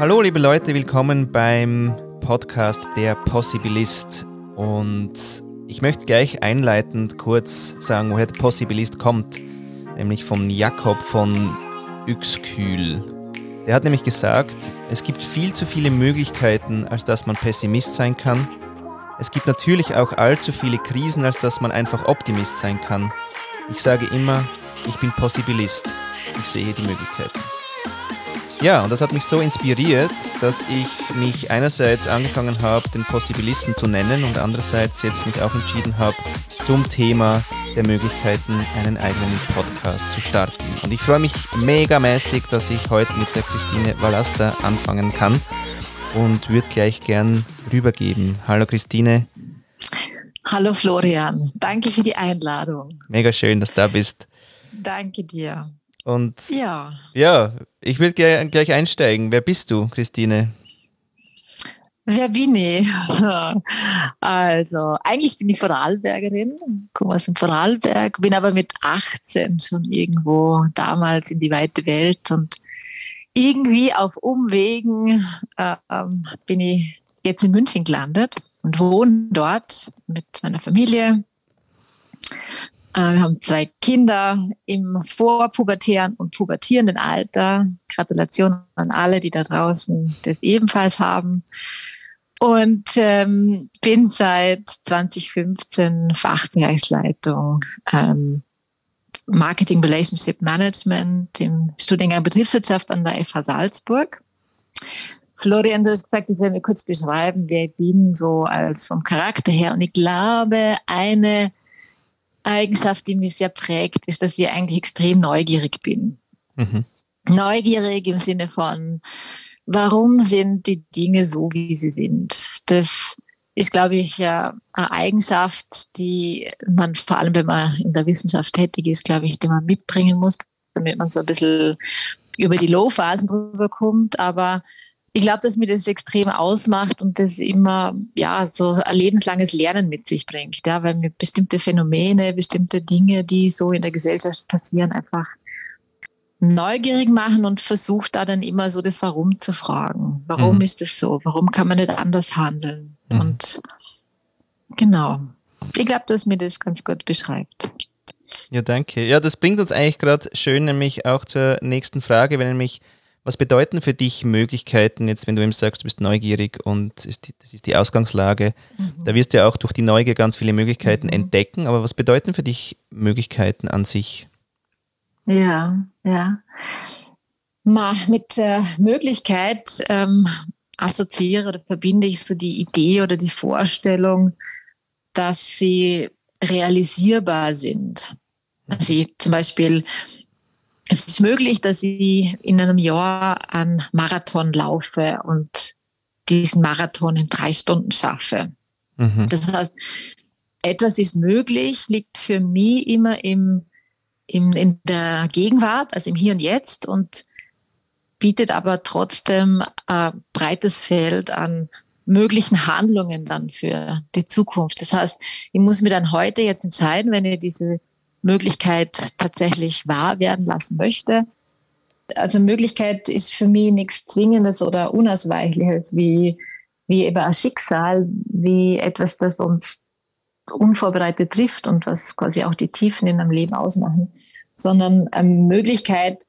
Hallo liebe Leute, willkommen beim Podcast Der Possibilist. Und ich möchte gleich einleitend kurz sagen, woher der Possibilist kommt, nämlich von Jakob von Uexküll. Der hat nämlich gesagt, es gibt viel zu viele Möglichkeiten, als dass man Pessimist sein kann. Es gibt natürlich auch allzu viele Krisen, als dass man einfach Optimist sein kann. Ich sage immer, ich bin Possibilist. Ich sehe die Möglichkeiten. Ja, und das hat mich so inspiriert, dass ich mich einerseits angefangen habe, den Possibilisten zu nennen und andererseits jetzt mich auch entschieden habe, zum Thema der Möglichkeiten einen eigenen Podcast zu starten. Und ich freue mich megamäßig, dass ich heute mit der Christine Valaster anfangen kann und würde gleich gern rübergeben. Hallo Christine. Hallo Florian, danke für die Einladung. Mega schön, dass du da bist. Danke dir. Und ja, ich würde gleich einsteigen. Wer bist du, Christine? Wer bin ich? Also, eigentlich bin ich Vorarlbergerin, komme aus dem Vorarlberg, bin aber mit 18 schon irgendwo damals in die weite Welt und irgendwie auf Umwegen bin ich jetzt in München gelandet und wohne dort mit meiner Familie. Wir haben 2 Kinder im vorpubertären und pubertierenden Alter. Gratulation an alle, die da draußen das ebenfalls haben. Und bin seit 2015 Fachbereichsleitung Marketing Relationship Management im Studiengang Betriebswirtschaft an der FH Salzburg. Florian, du hast gesagt, ich soll mir kurz beschreiben, wer ich bin, so als vom Charakter her. Und ich glaube, eine Eigenschaft, die mich sehr prägt, ist, dass ich eigentlich extrem neugierig bin. Mhm. Neugierig im Sinne von, warum sind die Dinge so, wie sie sind? Das ist, glaube ich, ja eine Eigenschaft, die man, vor allem wenn man in der Wissenschaft tätig ist, glaube ich, die man mitbringen muss, damit man so ein bisschen über die Low-Phasen drüber kommt. Aber ich glaube, dass mir das extrem ausmacht und das immer so ein lebenslanges Lernen mit sich bringt, weil mir bestimmte Phänomene, bestimmte Dinge, die so in der Gesellschaft passieren, einfach neugierig machen und versucht da dann immer so das Warum zu fragen. Warum ist das so? Warum kann man nicht anders handeln? Und genau, ich glaube, dass mir das ganz gut beschreibt. Ja, danke. Ja, das bringt uns eigentlich gerade schön nämlich auch zur nächsten Frage, wenn nämlich was bedeuten für dich Möglichkeiten, jetzt wenn du eben sagst, du bist neugierig und das ist die Ausgangslage, da wirst du ja auch durch die Neugier ganz viele Möglichkeiten entdecken, aber was bedeuten für dich Möglichkeiten an sich? Ja. Mit Möglichkeit assoziiere oder verbinde ich so die Idee oder die Vorstellung, dass sie realisierbar sind. Also zum Beispiel, es ist möglich, dass ich in einem Jahr einen Marathon laufe und diesen Marathon in 3 Stunden schaffe. Das heißt, etwas ist möglich, liegt für mich immer in der Gegenwart, also im Hier und Jetzt, und bietet aber trotzdem ein breites Feld an möglichen Handlungen dann für die Zukunft. Das heißt, ich muss mir dann heute jetzt entscheiden, wenn ich diese Möglichkeit tatsächlich wahr werden lassen möchte. Also Möglichkeit ist für mich nichts Zwingendes oder Unausweichliches, wie eben ein Schicksal, wie etwas, das uns unvorbereitet trifft und was quasi auch die Tiefen in einem Leben ausmachen, sondern Möglichkeit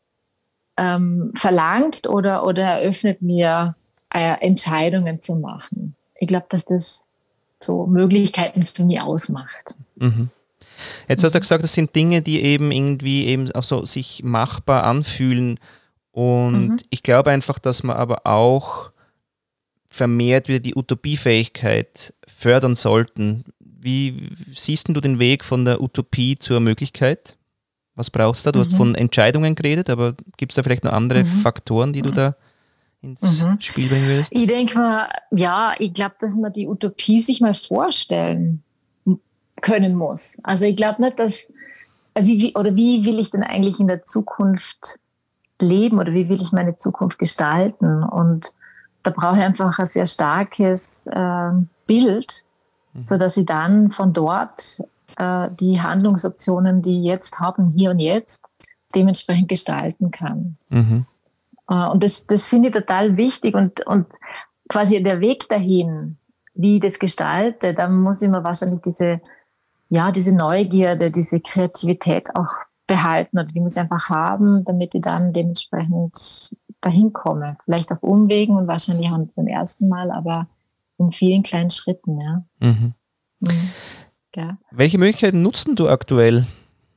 verlangt oder eröffnet mir Entscheidungen zu machen. Ich glaube, dass das so Möglichkeiten für mich ausmacht. Jetzt hast du gesagt, das sind Dinge, die eben auch so sich machbar anfühlen, und ich glaube einfach, dass man aber auch vermehrt wieder die Utopiefähigkeit fördern sollten. Wie siehst du den Weg von der Utopie zur Möglichkeit? Was brauchst du da? Du hast von Entscheidungen geredet, aber gibt es da vielleicht noch andere Faktoren, die du da ins Spiel bringen willst? Ich denke mal, ich glaube, dass man die Utopie sich mal vorstellen können muss. Also ich glaube nicht, dass, wie will ich denn eigentlich in der Zukunft leben oder wie will ich meine Zukunft gestalten? Und da brauche ich einfach ein sehr starkes Bild, sodass ich dann von dort die Handlungsoptionen, die ich jetzt habe, hier und jetzt, dementsprechend gestalten kann. Und das finde ich total wichtig und quasi der Weg dahin, wie ich das gestalte, da muss ich mir wahrscheinlich diese Neugierde, diese Kreativität auch behalten oder die muss ich einfach haben, damit ich dann dementsprechend dahin komme. Vielleicht auf Umwegen und wahrscheinlich auch nicht beim ersten Mal, aber in vielen kleinen Schritten, ja. Mhm. Mhm. Ja. Welche Möglichkeiten nutzen du aktuell?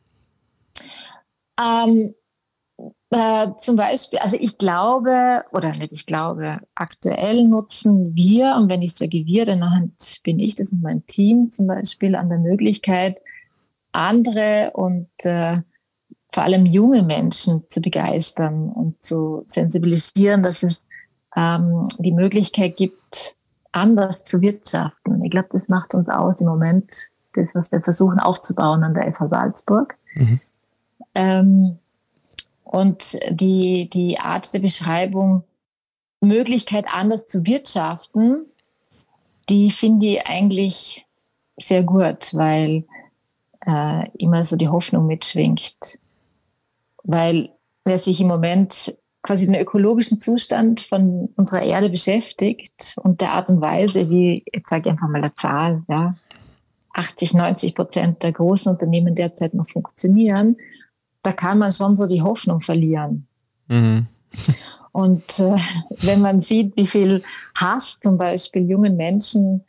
Zum Beispiel, also aktuell nutzen wir, und wenn ich sage wir, dann bin ich, das ist mein Team zum Beispiel, an der Möglichkeit, andere und vor allem junge Menschen zu begeistern und zu sensibilisieren, dass es die Möglichkeit gibt, anders zu wirtschaften. Ich glaube, das macht uns aus im Moment, das, was wir versuchen aufzubauen an der FH Salzburg. Mhm. Und die Art der Beschreibung, Möglichkeit anders zu wirtschaften, die finde ich eigentlich sehr gut, weil immer so die Hoffnung mitschwingt. Weil wer sich im Moment quasi den ökologischen Zustand von unserer Erde beschäftigt und der Art und Weise, wie, jetzt sage ich einfach mal eine Zahl, ja, 80-90% der großen Unternehmen derzeit noch funktionieren, da kann man schon so die Hoffnung verlieren. Mhm. Und wenn man sieht, wie viel Hass zum Beispiel jungen Menschen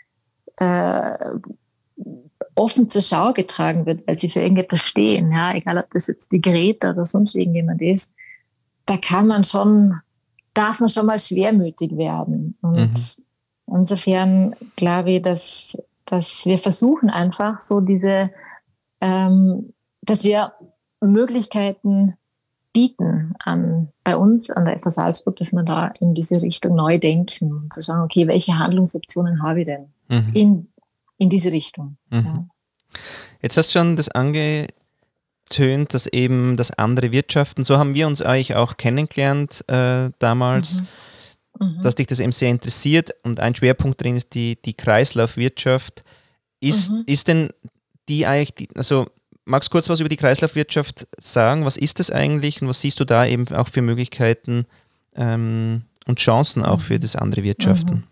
offen zur Schau getragen wird, weil sie für irgendetwas stehen, ja, egal ob das jetzt die Greta oder sonst irgendjemand ist, da darf man schon mal schwermütig werden. Und insofern glaube ich, dass wir versuchen einfach so dass wir Möglichkeiten bieten bei uns an der FH Salzburg, dass wir da in diese Richtung neu denken und zu schauen, okay, welche Handlungsoptionen habe ich denn in diese Richtung. Mhm. Ja. Jetzt hast du schon das angetönt, dass eben das andere Wirtschaften, so haben wir uns eigentlich auch kennengelernt damals, dass dich das eben sehr interessiert und ein Schwerpunkt drin ist die Kreislaufwirtschaft. Ist denn die eigentlich, magst du kurz was über die Kreislaufwirtschaft sagen? Was ist das eigentlich und was siehst du da eben auch für Möglichkeiten und Chancen auch für das andere Wirtschaften?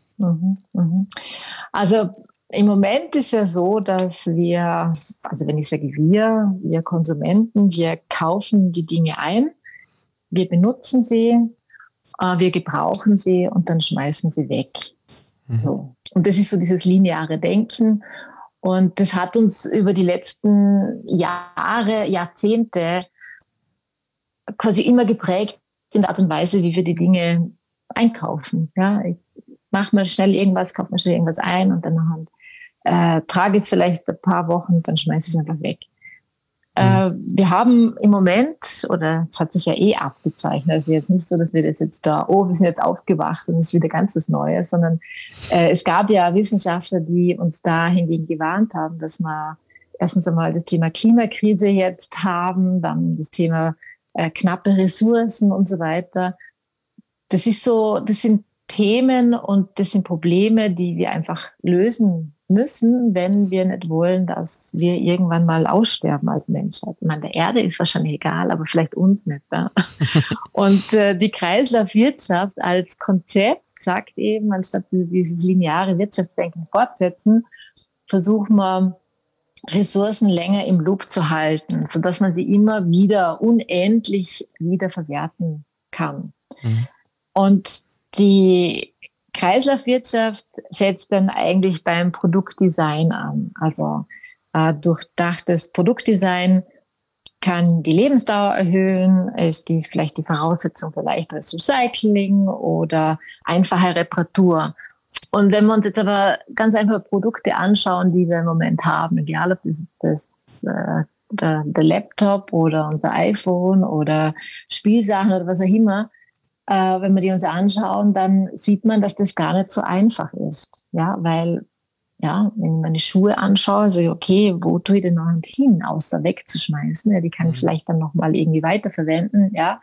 Also im Moment ist ja so, dass wir, also wenn ich sage wir Konsumenten, wir kaufen die Dinge ein, wir benutzen sie, wir gebrauchen sie und dann schmeißen sie weg. So. Und das ist so dieses lineare Denken. Und das hat uns über die letzten Jahrzehnte quasi immer geprägt in der Art und Weise, wie wir die Dinge einkaufen. Ja, ich mache mal schnell irgendwas, kaufe mal schnell irgendwas ein und dann trage ich es vielleicht ein paar Wochen, dann schmeiße ich es einfach weg. Wir haben im Moment, oder es hat sich ja abgezeichnet, also jetzt nicht so, dass wir das jetzt wir sind jetzt aufgewacht und es ist wieder ganz was Neues, sondern es gab ja Wissenschaftler, die uns da hingegen gewarnt haben, dass wir erstens einmal das Thema Klimakrise jetzt haben, dann das Thema knappe Ressourcen und so weiter. Das sind Themen und das sind Probleme, die wir einfach lösen müssen, wenn wir nicht wollen, dass wir irgendwann mal aussterben als Menschheit. Ich meine, der Erde ist wahrscheinlich egal, aber vielleicht uns nicht. Ja? Und die Kreislaufwirtschaft als Konzept sagt eben, anstatt dieses lineare Wirtschaftsdenken fortsetzen, versuchen wir, Ressourcen länger im Loop zu halten, sodass man sie immer wieder unendlich wieder verwerten kann. Und die Kreislaufwirtschaft setzt dann eigentlich beim Produktdesign an. Also durchdachtes Produktdesign kann die Lebensdauer erhöhen, ist vielleicht die Voraussetzung für leichteres Recycling oder einfache Reparatur. Und wenn wir uns jetzt aber ganz einfach Produkte anschauen, die wir im Moment haben, egal ob das jetzt der Laptop oder unser iPhone oder Spielsachen oder was auch immer, wenn wir die uns anschauen, dann sieht man, dass das gar nicht so einfach ist. Ja, weil, ja, wenn ich meine Schuhe anschaue, sage ich, okay, wo tue ich denn noch hin, außer wegzuschmeißen? Ja, die kann ich vielleicht dann nochmal irgendwie weiterverwenden, ja.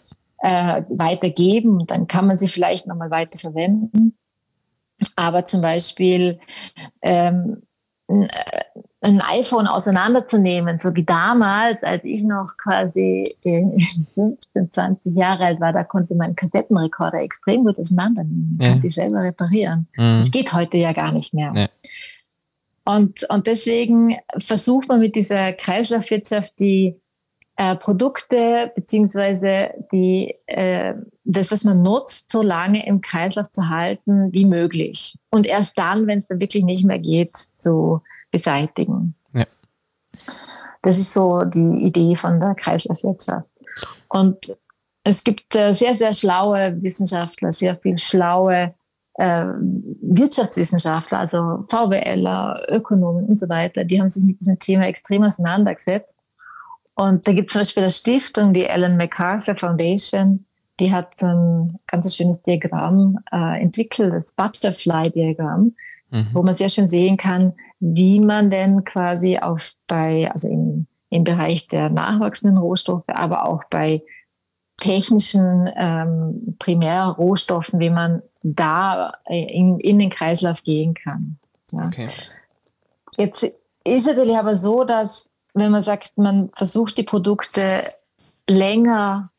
Weitergeben und dann kann man sie vielleicht nochmal weiterverwenden. Aber zum Beispiel ein iPhone auseinanderzunehmen, so wie damals, als ich noch quasi 15, 20 Jahre alt war, da konnte man einen Kassettenrekorder extrem gut auseinandernehmen, man kann die selber reparieren. Das geht heute ja gar nicht mehr. Ja. Und deswegen versucht man mit dieser Kreislaufwirtschaft die Produkte beziehungsweise das, was man nutzt, so lange im Kreislauf zu halten wie möglich. Und erst dann, wenn es dann wirklich nicht mehr geht, zu beseitigen. Ja. Das ist so die Idee von der Kreislaufwirtschaft. Und es gibt sehr, sehr schlaue Wissenschaftler, sehr viel schlaue Wirtschaftswissenschaftler, also VWLer, Ökonomen und so weiter, die haben sich mit diesem Thema extrem auseinandergesetzt. Und da gibt es zum Beispiel eine Stiftung, die Ellen MacArthur Foundation, die hat so ein ganz schönes Diagramm entwickelt, das Butterfly-Diagramm, wo man sehr schön sehen kann, wie man denn quasi im Bereich der nachwachsenden Rohstoffe, aber auch bei technischen Primärrohstoffen, wie man da in den Kreislauf gehen kann. Ja. Okay. Jetzt ist es natürlich aber so, dass wenn man sagt, man versucht die Produkte länger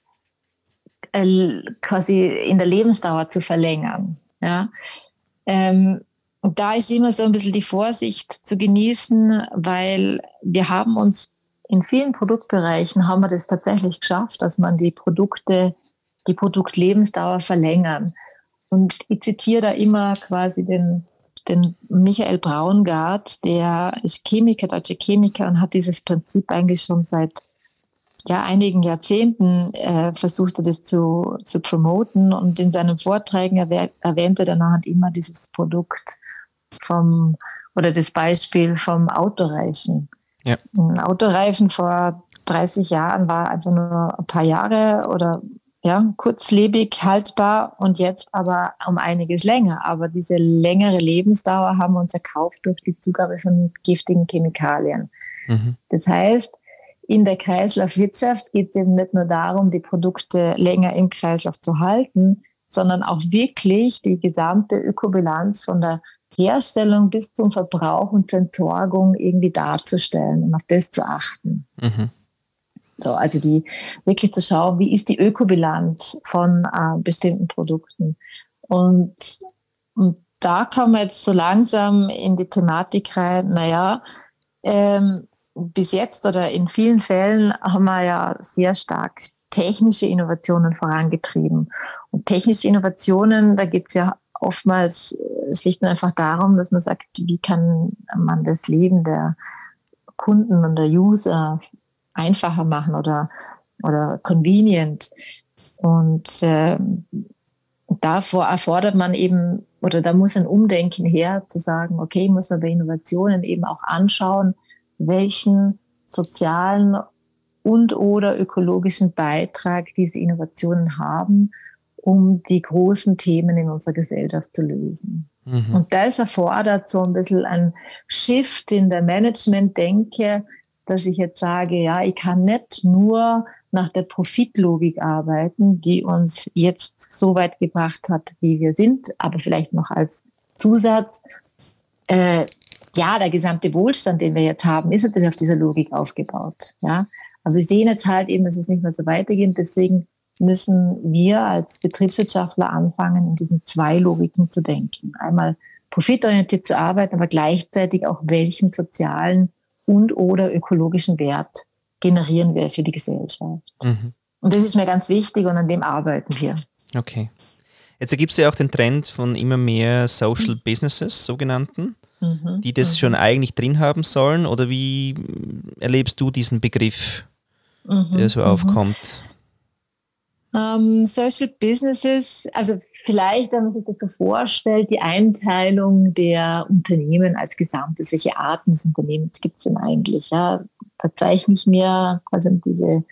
quasi in der Lebensdauer zu verlängern, ja, und da ist immer so ein bisschen die Vorsicht zu genießen, weil wir haben uns in vielen Produktbereichen haben wir das tatsächlich geschafft, dass man die Produktlebensdauer verlängern. Und ich zitiere da immer quasi den Michael Braungart, der ist Chemiker, deutscher Chemiker und hat dieses Prinzip eigentlich schon seit einigen Jahrzehnten versucht er das zu promoten, und in seinen Vorträgen erwähnt er dann immer dieses Produkt das Beispiel vom Autoreifen. Ja. Ein Autoreifen vor 30 Jahren war also nur ein paar Jahre oder kurzlebig haltbar und jetzt aber um einiges länger. Aber diese längere Lebensdauer haben wir uns erkauft durch die Zugabe von giftigen Chemikalien. Mhm. Das heißt, in der Kreislaufwirtschaft geht es eben nicht nur darum, die Produkte länger im Kreislauf zu halten, sondern auch wirklich die gesamte Ökobilanz von der Herstellung bis zum Verbrauch und zur Entsorgung irgendwie darzustellen und auf das zu achten. Mhm. So, also wirklich zu schauen, wie ist die Ökobilanz von bestimmten Produkten. Und da kommen wir jetzt so langsam in die Thematik rein, bis jetzt oder in vielen Fällen haben wir ja sehr stark technische Innovationen vorangetrieben. Und technische Innovationen, da geht es ja oftmals schlicht und einfach darum, dass man sagt, wie kann man das Leben der Kunden und der User einfacher machen oder convenient. Und davor erfordert man eben, oder da muss ein Umdenken her, zu sagen, okay, muss man bei Innovationen eben auch anschauen, welchen sozialen und oder ökologischen Beitrag diese Innovationen haben, um die großen Themen in unserer Gesellschaft zu lösen. Mhm. Und das erfordert so ein bisschen ein Shift in der Management-Denke, dass ich jetzt sage, ich kann nicht nur nach der Profitlogik arbeiten, die uns jetzt so weit gebracht hat, wie wir sind, aber vielleicht noch als Zusatz, der gesamte Wohlstand, den wir jetzt haben, ist natürlich auf dieser Logik aufgebaut. Ja? Aber wir sehen jetzt halt eben, dass es nicht mehr so weitergeht. Deswegen müssen wir als Betriebswirtschaftler anfangen, in diesen zwei Logiken zu denken. Einmal profitorientiert zu arbeiten, aber gleichzeitig auch welchen sozialen und oder ökologischen Wert generieren wir für die Gesellschaft. Mhm. Und das ist mir ganz wichtig und an dem arbeiten wir. Okay. Jetzt gibt es ja auch den Trend von immer mehr Social Businesses, sogenannten, die das schon eigentlich drin haben sollen, oder wie erlebst du diesen Begriff, der so aufkommt? Social Businesses, also vielleicht, wenn man sich das so vorstellt, die Einteilung der Unternehmen als Gesamtes, welche Arten des Unternehmens gibt es denn eigentlich? Ja, da zeichne ich mir quasi diese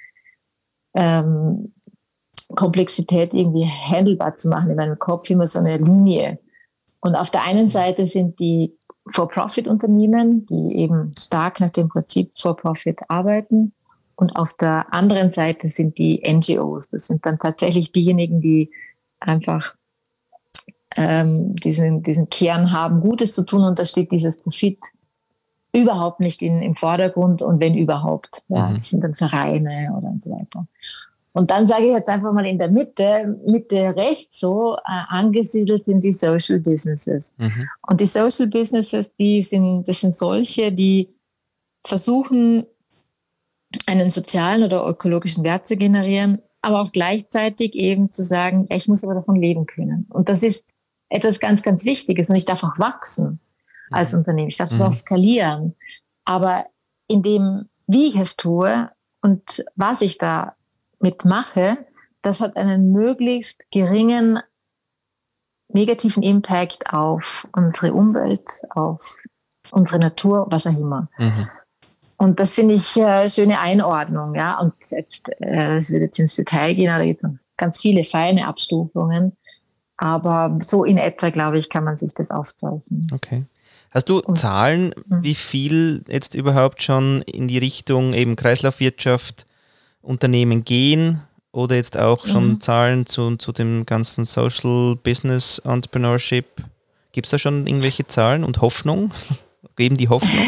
Komplexität irgendwie handelbar zu machen in meinem Kopf, immer so eine Linie. Und auf der einen Seite sind die For-Profit-Unternehmen, die eben stark nach dem Prinzip For-Profit arbeiten. Und auf der anderen Seite sind die NGOs. Das sind dann tatsächlich diejenigen, die einfach diesen Kern haben, Gutes zu tun. Und da steht dieses überhaupt nicht im Vordergrund und wenn überhaupt. Ja, das sind dann Vereine oder und so weiter. Und dann sage ich jetzt einfach mal in der Mitte rechts so, angesiedelt sind die Social Businesses. Und die Social Businesses, das sind solche, die versuchen, einen sozialen oder ökologischen Wert zu generieren, aber auch gleichzeitig eben zu sagen, ich muss aber davon leben können. Und das ist etwas ganz, ganz Wichtiges. Und ich darf auch wachsen als Unternehmen. Ich darf es auch skalieren. Aber in dem, wie ich es tue und was ich da mitmache, das hat einen möglichst geringen negativen Impact auf unsere Umwelt, auf unsere Natur, was auch immer. Und das finde ich schöne Einordnung, ja. Und jetzt, das wird jetzt ins Detail gehen, da gibt es ganz viele feine Abstufungen. Aber so in etwa, glaube ich, kann man sich das aufzeichnen. Okay. Hast du Zahlen, wie viel jetzt überhaupt schon in die Richtung eben Kreislaufwirtschaft Unternehmen gehen oder jetzt auch schon Zahlen zu dem ganzen Social Business Entrepreneurship? Gibt es da schon irgendwelche Zahlen und Hoffnung? Geben die Hoffnung?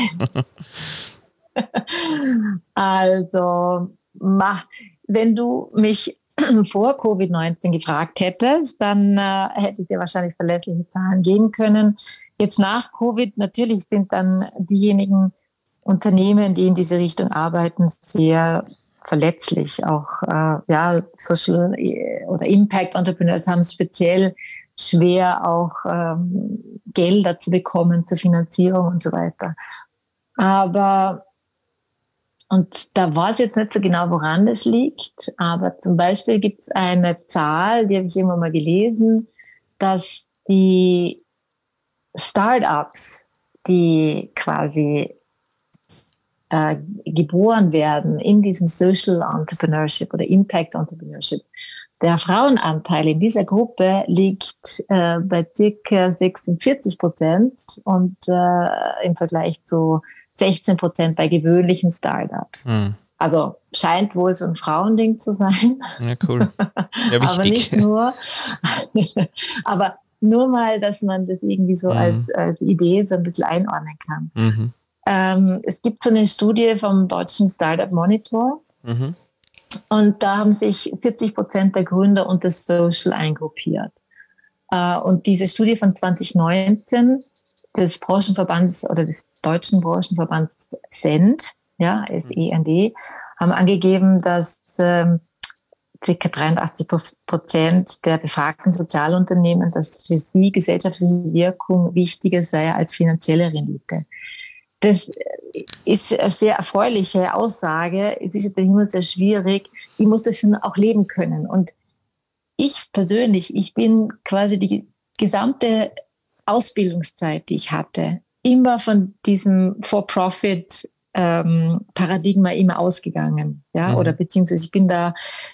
Also, wenn du mich vor Covid-19 gefragt hättest, dann hätte ich dir wahrscheinlich verlässliche Zahlen geben können. Jetzt nach Covid, natürlich sind dann diejenigen Unternehmen, die in diese Richtung arbeiten, sehr verletzlich. Auch Social oder Impact Entrepreneurs haben es speziell schwer, auch Gelder zu bekommen zur Finanzierung und so weiter. Und da weiß ich jetzt nicht so genau, woran das liegt, aber zum Beispiel gibt es eine Zahl, die habe ich irgendwann mal gelesen, dass die Startups, die quasi geboren werden in diesem Social Entrepreneurship oder Impact Entrepreneurship, der Frauenanteil in dieser Gruppe liegt bei circa 46% und im Vergleich zu 16% bei gewöhnlichen Startups. Also scheint wohl so ein Frauending zu sein. Ja, cool. Ja, wichtig. Aber nicht nur. Aber nur mal, dass man das irgendwie so als Idee so ein bisschen einordnen kann. Es gibt so eine Studie vom deutschen Startup Monitor. Und da haben sich 40% der Gründer unter Social eingruppiert. Und diese Studie von 2019 des Branchenverbands oder des deutschen Branchenverbands SEND, ja, SEND, haben angegeben, dass ca. 83% der befragten Sozialunternehmen, dass für sie gesellschaftliche Wirkung wichtiger sei als finanzielle Rendite. Das ist eine sehr erfreuliche Aussage. Es ist natürlich immer sehr schwierig. Ich muss davon auch leben können. Und ich persönlich, ich bin quasi die gesamte Ausbildungszeit, die ich hatte, immer von diesem For-Profit-Paradigma immer ausgegangen. Ja? Oder beziehungsweise ich bin da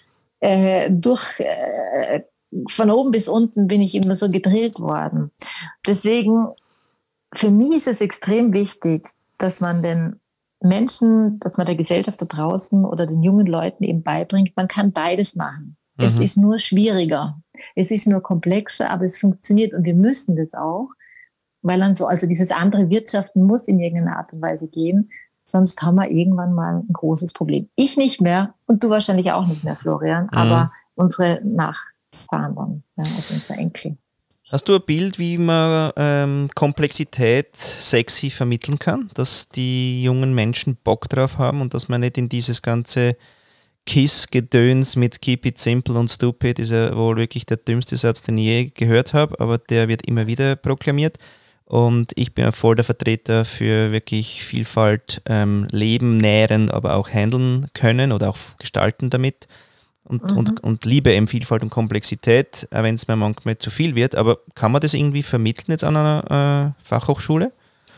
von oben bis unten bin ich immer so gedrillt worden. Deswegen, für mich ist es extrem wichtig, dass man den Menschen, dass man der Gesellschaft da draußen oder den jungen Leuten eben beibringt, man kann beides machen. Es ist nur schwieriger. Es ist nur komplexer, aber es funktioniert und wir müssen das auch, weil dann also dieses andere Wirtschaften muss in irgendeiner Art und Weise gehen, sonst haben wir irgendwann mal ein großes Problem. Ich nicht mehr und du wahrscheinlich auch nicht mehr, Florian, aber unsere Nachfahren dann, ja, also unsere Enkel. Hast du ein Bild, wie man Komplexität sexy vermitteln kann, dass die jungen Menschen Bock drauf haben und dass man nicht in dieses ganze KISS-Gedöns mit Keep it simple und stupid ist ja wohl wirklich der dümmste Satz, den ich je gehört habe, aber der wird immer wieder proklamiert und ich bin voll der Vertreter für wirklich Vielfalt, leben, nähren, aber auch handeln können oder auch gestalten damit. Und liebe eben Vielfalt und Komplexität, auch wenn es mir manchmal zu viel wird. Aber kann man das irgendwie vermitteln jetzt an einer Fachhochschule?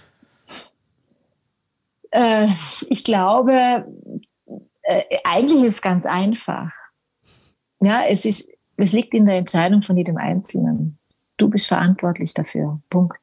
Ich glaube, eigentlich ist es ganz einfach. Ja, es liegt in der Entscheidung von jedem Einzelnen. Du bist verantwortlich dafür. Punkt.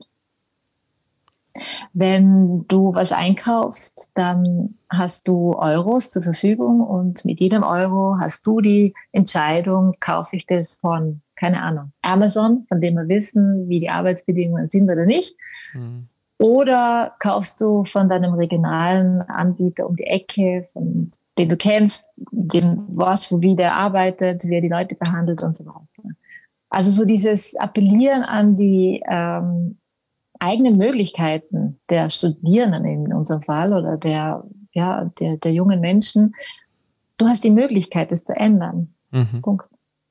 Wenn du was einkaufst, dann hast du Euros zur Verfügung und mit jedem Euro hast du die Entscheidung, kaufe ich das von, keine Ahnung, Amazon, von dem wir wissen, wie die Arbeitsbedingungen sind oder nicht, Oder kaufst du von deinem regionalen Anbieter um die Ecke, den du kennst, den weißt, wie der arbeitet, wie er die Leute behandelt und so weiter. Also so dieses Appellieren an die eigenen Möglichkeiten der Studierenden in unserem Fall oder der jungen Menschen. Du hast die Möglichkeit, es zu ändern. Punkt.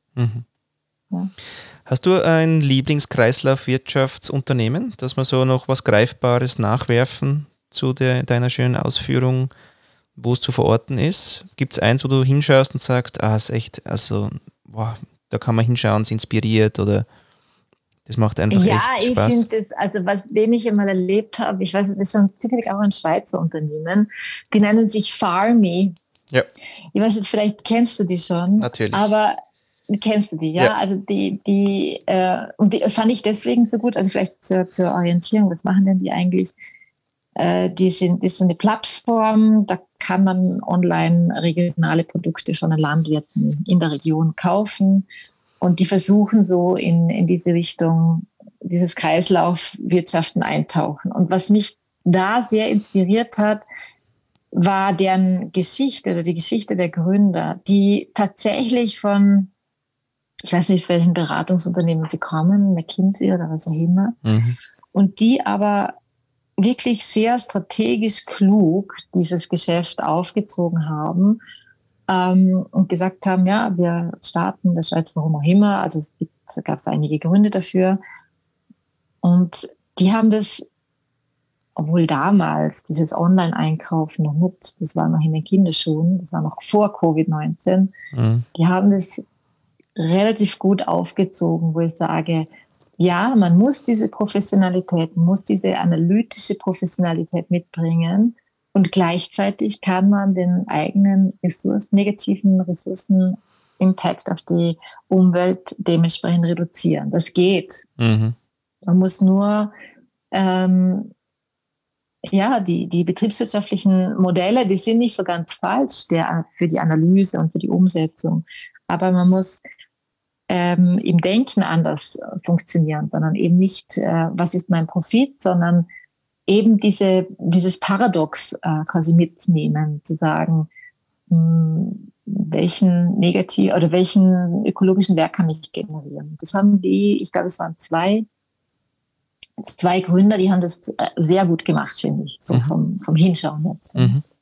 Ja. Hast du ein Lieblingskreislaufwirtschaftsunternehmen, dass wir so noch was Greifbares nachwerfen zu deiner schönen Ausführung, wo es zu verorten ist? Gibt es eins, wo du hinschaust und sagst, ist echt, also, wow, da kann man hinschauen, es inspiriert oder das macht einfach echt Spaß? Ja, ich finde das, also den ich einmal erlebt habe, ich weiß, das ist schon ziemlich auch ein Schweizer Unternehmen, die nennen sich Farmy. Ja. Ich weiß nicht, vielleicht kennst du die schon. Natürlich. Aber kennst du die, ja? Ja. Also die fand ich deswegen so gut, also vielleicht zur Orientierung, was machen denn die eigentlich? Das ist eine Plattform, da kann man online regionale Produkte von den Landwirten in der Region kaufen und die versuchen so in diese Richtung, dieses Kreislaufwirtschaften eintauchen. Und was mich da sehr inspiriert hat, war deren Geschichte oder die Geschichte der Gründer, die tatsächlich von, ich weiß nicht, welchen Beratungsunternehmen sie kommen, McKinsey oder was auch immer, und die aber wirklich sehr strategisch klug dieses Geschäft aufgezogen haben und gesagt haben, ja, wir starten in der Schweiz, warum auch immer, also da gab es einige Gründe dafür und die haben das, obwohl damals dieses Online-Einkaufen noch nicht, das war noch in den Kinderschuhen, das war noch vor Covid-19, die haben das relativ gut aufgezogen, wo ich sage, ja, man muss diese Professionalität, man muss diese analytische Professionalität mitbringen und gleichzeitig kann man den eigenen negativen Ressourcen-Impact auf die Umwelt dementsprechend reduzieren. Das geht. Man muss nur die betriebswirtschaftlichen Modelle, die sind nicht so ganz falsch für die Analyse und für die Umsetzung. Aber man muss im Denken anders funktionieren, sondern eben nicht, was ist mein Profit, sondern eben dieses Paradox quasi mitnehmen, zu sagen, welchen ökologischen Wert kann ich generieren. Das haben ich glaube, es waren zwei Gründer, die haben das sehr gut gemacht, finde ich, so vom Hinschauen jetzt.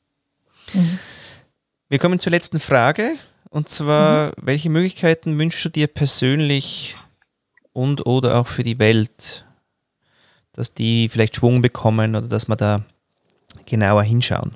Wir kommen zur letzten Frage. Und zwar, welche Möglichkeiten wünschst du dir persönlich und/oder auch für die Welt, dass die vielleicht Schwung bekommen oder dass wir da genauer hinschauen?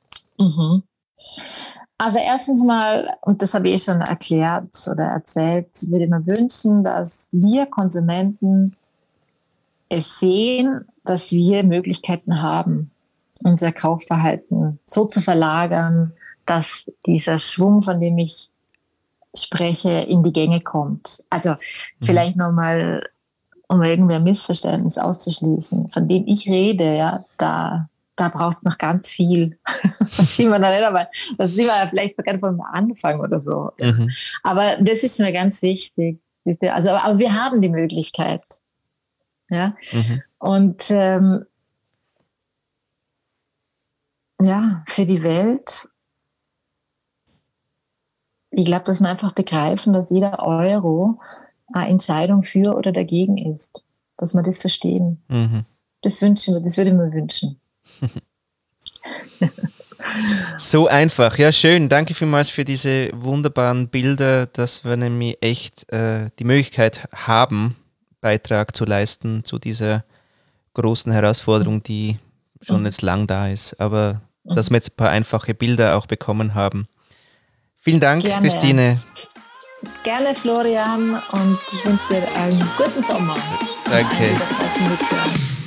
Also erstens mal, und das habe ich schon erklärt oder erzählt, würde ich mir wünschen, dass wir Konsumenten es sehen, dass wir Möglichkeiten haben, unser Kaufverhalten so zu verlagern, dass dieser Schwung, von dem ich spreche, in die Gänge kommt. Also vielleicht nochmal, um irgendwie ein Missverständnis auszuschließen, von dem ich rede, ja, da braucht es noch ganz viel. Das sieht man da nicht, aber das sieht man ja vielleicht gerade vom Anfang oder so. Aber das ist mir ganz wichtig. Aber wir haben die Möglichkeit. Ja? Und für die Welt, ich glaube, dass wir einfach begreifen, dass jeder Euro eine Entscheidung für oder dagegen ist. Dass wir das verstehen. Das würde ich mir wünschen. So einfach. Ja, schön. Danke vielmals für diese wunderbaren Bilder, dass wir nämlich echt die Möglichkeit haben, Beitrag zu leisten zu dieser großen Herausforderung, die schon jetzt lang da ist. Aber dass wir jetzt ein paar einfache Bilder auch bekommen haben. Vielen Dank, gerne. Christine. Gerne, Florian, und ich wünsche dir einen guten Sommer. Danke.